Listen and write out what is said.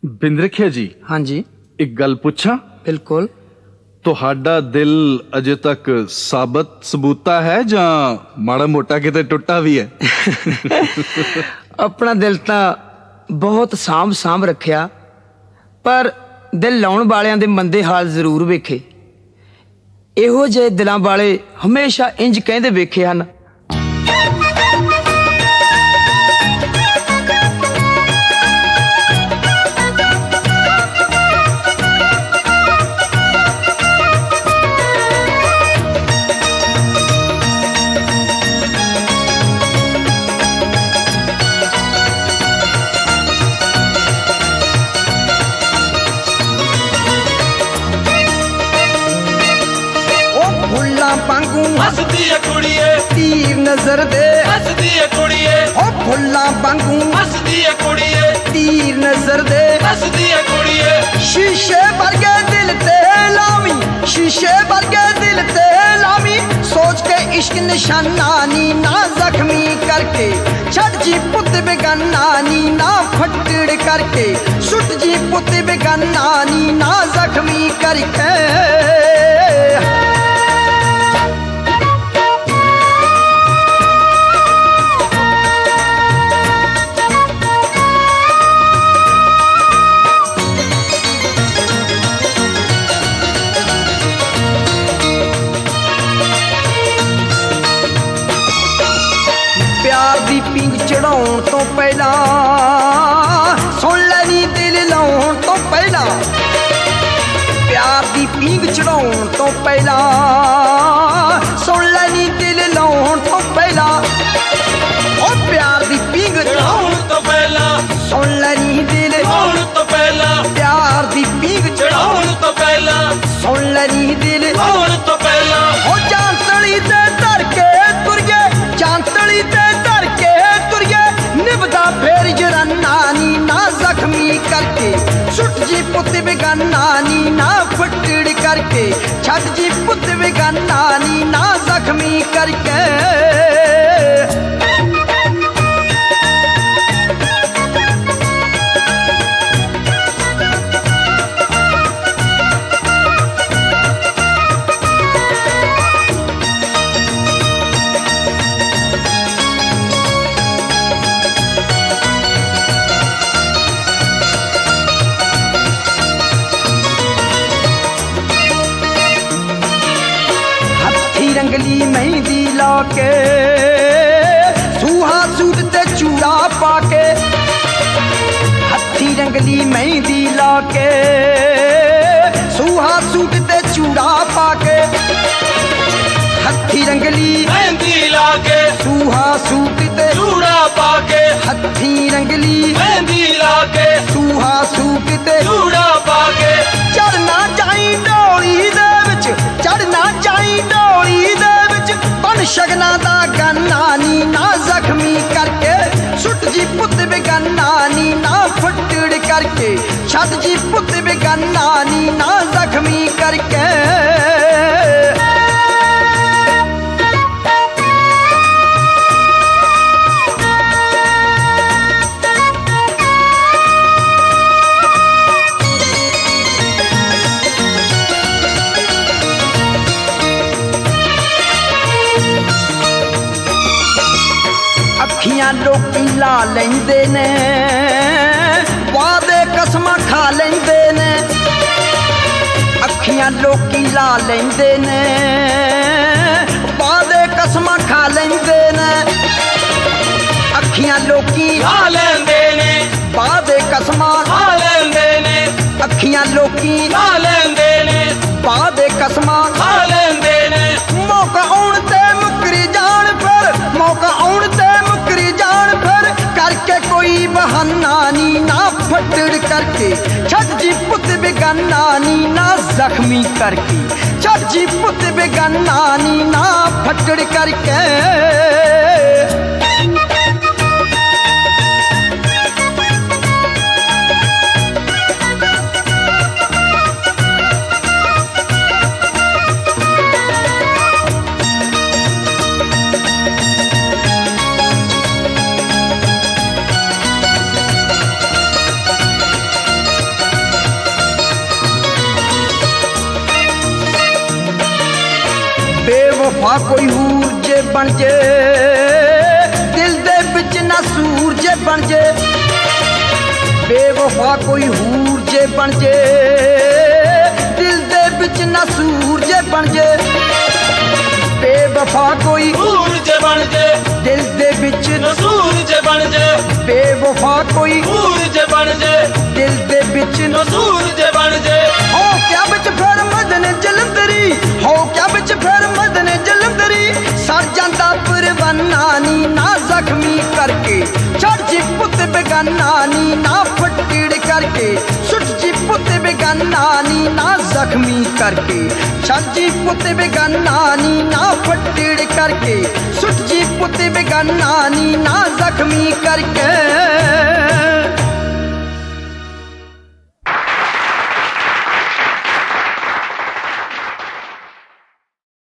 ਬਿੰਦਰਖਿਆ ਜੀ, ਹਾਂਜੀ ਇੱਕ ਗੱਲ ਪੁੱਛਾਂ? ਬਿਲਕੁਲ। ਤੁਹਾਡਾ ਦਿਲ ਅਜੇ ਤੱਕ ਸਾਬਤ ਸਬੂਤਾ ਹੈ ਜਾਂ ਮਾੜਾ ਮੋਟਾ ਕਿਤੇ ਟੁੱਟਾ ਵੀ ਹੈ? ਆਪਣਾ ਦਿਲ ਤਾਂ ਬਹੁਤ ਸਾਂਭ ਰੱਖਿਆ, ਪਰ ਦਿਲ ਲਾਉਣ ਵਾਲਿਆਂ ਦੇ ਮੰਦੇ ਹਾਲ ਜ਼ਰੂਰ ਵੇਖੇ। ਇਹੋ ਜਿਹੇ ਦਿਲਾਂ ਵਾਲੇ ਹਮੇਸ਼ਾ ਇੰਜ ਕਹਿੰਦੇ ਵੇਖੇ ਹਨ। ਵਾਂਗੂ ਹੱਸਦੀ ਏ ਕੁੜੀਏ, ਤੀਰ ਨਜ਼ਰ ਦੇ ਹੱਸਦੀ ਏ ਕੁੜੀਏ, ਉਹ ਫੁੱਲਾਂ ਵਾਂਗੂ ਹੱਸਦੀ ਏ ਕੁੜੀਏ, ਤੀਰ ਨਜ਼ਰ ਦੇ ਹੱਸਦੀ ਏ ਕੁੜੀਏ। ਸ਼ੀਸ਼ੇ ਵਰਗੇ ਦਿਲ ਤੇ ਲਾਵੀਂ, ਸ਼ੀਸ਼ੇ ਵਰਗੇ ਦਿਲ ਤੇ ਲਾਵੀਂ, ਸੋਚ ਕੇ ਇਸ਼ਕ ਨਿਸ਼ਾਨਾ ਨੀ ਨਾ ਜ਼ਖਮੀ ਕਰਕੇ। ਛੱਡ ਜੀ ਪੁੱਤ ਬੇਗਾਨਾ ਨੀ ਨਾ ਫੱਟੜ ਕਰਕੇ, ਸੁੱਟ ਜੀ ਪੁੱਤ ਬੇਗਾਨਾ ਨੀ ਨਾ ਜ਼ਖਮੀ ਕਰਕੇ। ਪੀਂਗ ਚੜਾਉਣ ਤੋਂ ਪਹਿਲਾਂ ਸੁਣ ਲੈ ਨੀ ਦਿਲ ਲਾਉਣ ਤੋਂ ਪਹਿਲਾਂ, ਪਿਆਰ ਦੀ ਪੀਂਗ ਚੜਾਉਣ ਤੋਂ ਪਹਿਲਾਂ ਸੁਣ ਲੈ ਨੀ ਦਿਲ ਲਾਉਣ ਤੋਂ ਪਹਿਲਾਂ, ਉਹ ਪਿਆਰ ਦੀ ਪੀਂਗ ਚੜਾਉਣ ਤੋਂ ਪਹਿਲਾਂ ਸੁਣ ਲੈ ਨੀ ਦਿਲ ਲਾਉਣ ਤੋਂ ਪਹਿਲਾਂ, ਪਿਆਰ ਦੀ ਪੀਂਗ ਚੜਾਉਣ ਤੋਂ ਪਹਿਲਾਂ ਸੁਣ ਲੈ ਨੀ ਦਿਲ ਲਾਉਣ ਤੋਂ ਪਹਿਲਾਂ। ਉਹ ਚਾਂਤਲੀ ਤੇ ਧਰ ਕੇ ਤੁਰ ਗਏ, ਚਾਂਤਲੀ ਤੇ ਧਰ ਕੇ ਤੁਰ ਗਏ, ਨਿਭਦਾ ਫੇਰ ਜਰਾਨਾ ਨੀ ਨਾ ਜ਼ਖਮੀ ਕਰਕੇ। ਸੁੱਟ ਜੀ ਪੁੱਤ ਬੇਗਾਨਾ ਨੀ ਨਾ ਫੱਟੜ ਕਰਕੇ, ਛੱਡ ਜੀ ਪੁੱਤ ਬੇਗਾਨਾ ਨੀ ਨਾ ਜ਼ਖਮੀ ਕਰਕੇ। ਰੰਗਲੀ ਮਹਿੰਦੀ ਲਾ ਕੇ, ਸੂਹਾ ਸੂਟ ਤੇ ਚੂੜਾ ਪਾ ਕੇ, ਹੱਥੀ ਰੰਗਲੀ ਮਹਿੰਦੀ ਲਾ ਕੇ, ਸੂਹਾ ਸੂਟ ਤੇ ਚੂੜਾ ਪਾ ਕੇ, ਹੱਥੀ ਰੰਗਲੀ ਮਹਿੰਦੀ ਲਾ ਕੇ, ਸੂਹਾ ਸੂਟ ਤੇ ਚੂੜਾ ਪਾ ਕੇ, ਹੱਥੀ ਰੰਗਲੀ ਮਹਿੰਦੀ ਲਾ ਕੇ, ਸੂਹਾ ਸੂਟ ਤੇ ਚੂੜਾ ਪਾ ਕੇ। ਚੜਨਾ ਚਾਈ ਡੋਲੀ ਦੇ ਵਿੱਚ, ਚੜਨਾ ਚਾਈ ਡੋਲੀ ਦੇ ਵਿੱਚ, ਬਨ ਸ਼ਗਨਾ ਦਾ ਗਾਨਾ ਨੀ ਨਾ ਜ਼ਖਮੀ ਕਰਕੇ। ਸੁੱਟ ਜੀ ਪੁੱਤ ਬੇਗਾਨਾ ਨੀ ਨਾ ਫੱਟੜ ਕਰਕੇ, ਛੱਡ ਜੀ ਪੁੱਤ ਬੇਗਾਨਾ ਨੀ ਨਾ ਜ਼ਖਮੀ ਕਰਕੇ। ਅੱਖੀਆਂ ਲੋਕੀ ਲਾ ਲੈਂਦੇ ਨੇ, ਵਾਦੇ ਕਸਮਾਂ ਖਾ ਲੈਂਦੇ ਨੇ, ਅੱਖੀਆਂ ਲੋਕੀ ਲਾ ਲੈਂਦੇ ਨੇ, ਵਾਦੇ ਕਸਮਾਂ ਖਾ ਲੈਂਦੇ ਨੇ, ਅੱਖੀਆਂ ਲੋਕੀ ਲਾ ਲੈਂਦੇ ਨੇ, ਵਾਦੇ ਕਸਮਾਂ ਖਾ ਲੈਂਦੇ ਨੇ, ਅੱਖੀਆਂ ਲੋਕੀ ਲਾ ਲੈਂਦੇ ਨੇ, ਵਾਦੇ ਕਸਮਾਂ ਖਾ ਲੈਂਦੇ ਨੇ। ਮੌਕਾ ਆਉਣ ਤੇ ਮੁੱਕਰੀ ਜਾਣ ਫਿਰ, ਮੌਕਾ ਆਉਣ ਤੇ ਮੁੱਕਰੀ ਜਾਣ ਫਿਰ, ਕਰਕੇ ਕੋਈ ਬਹਾਨਾ ਨੀ ਨਾ ਫੱਟੜ ਕਰਕੇ। ਛੱਡ ਜੀ ਪੁੱਤ ਬੇਗਾਨਾ ਨੀ ਨਾ ਜ਼ਖਮੀ ਕਰਕੇ, ਛੱਡ ਜੀ ਪੁੱਤ ਬੇਗਾਨਾ ਨੀ ਨਾ ਫੱਟੜ ਕਰਕੇ। ਬੇਵਫਾ ਕੋਈ ਹੂਰ ਜੇ ਬਣ ਜੇ ਦਿਲ ਦੇ ਵਿੱਚ ਨਾ ਸੂਰ ਜੇ ਬਣ ਜੇ ਬੇਵਫਾ ਕੋਈ ਹੂਰ ਜੇ ਬਣ ਜੇ ਦਿਲ ਦੇ ਵਿੱਚ ਨਾ ਸੂਰ ਜੇ ਬਣ ਜੇ ਬੇਵਫਾ ਕੋਈ ਹੂਰ ਜੇ ਬਣ ਜੇ ਦਿਲ ਦੇ ਵਿੱਚ ਨਸੂਰ ਜੇ ਬਣ ਜੇ ਬੇਵਫਾ ਕੋਈ ਹੂਰ ਜੇ ਬਣ ਜੇ ਦਿਲ ਦੇ ਵਿੱਚ ਨਸੂਰ ਜੇ ਬਣ ਜੇ ਹੋ ਕਿਆ ਵਿੱਚ ਫਿਰ ਮਦਨ ਜਲੰਧਰੀ ਹੋ ਕਿਆ ਵਿੱਚ ਫਿਰ ਮਦਨ ਜਲੰਧਰੀ ਸੜ ਜਾਂਦਾ ਪਰਵਾਨਾ ਨੀ ਨਾ ਜ਼ਖਮੀ ਕਰਕੇ ਛੱਡ ਜੀ ਪੁੱਤ ਬੇਗਾਨਾ ਨੀ ਨਾ ਫੱਟੜ ਕਰਕੇ ਸੁੱਟ ਜੀ ਪੁੱਤ ਬੇਗਾਨਾ ਨੀ ਨਾ ਜ਼ਖਮੀ ਕਰਕੇ ਛੱਡ ਜੀ ਪੁੱਤ ਬੇਗਾਨਾ ਨੀ ਨਾ ਫੱਟੜ ਕਰਕੇ ਸੁੱਟ ਜੀ ਪੁੱਤ ਬੇਗਾਨਾ ਨੀ ਨਾ ਜ਼ਖਮੀ ਕਰਕੇ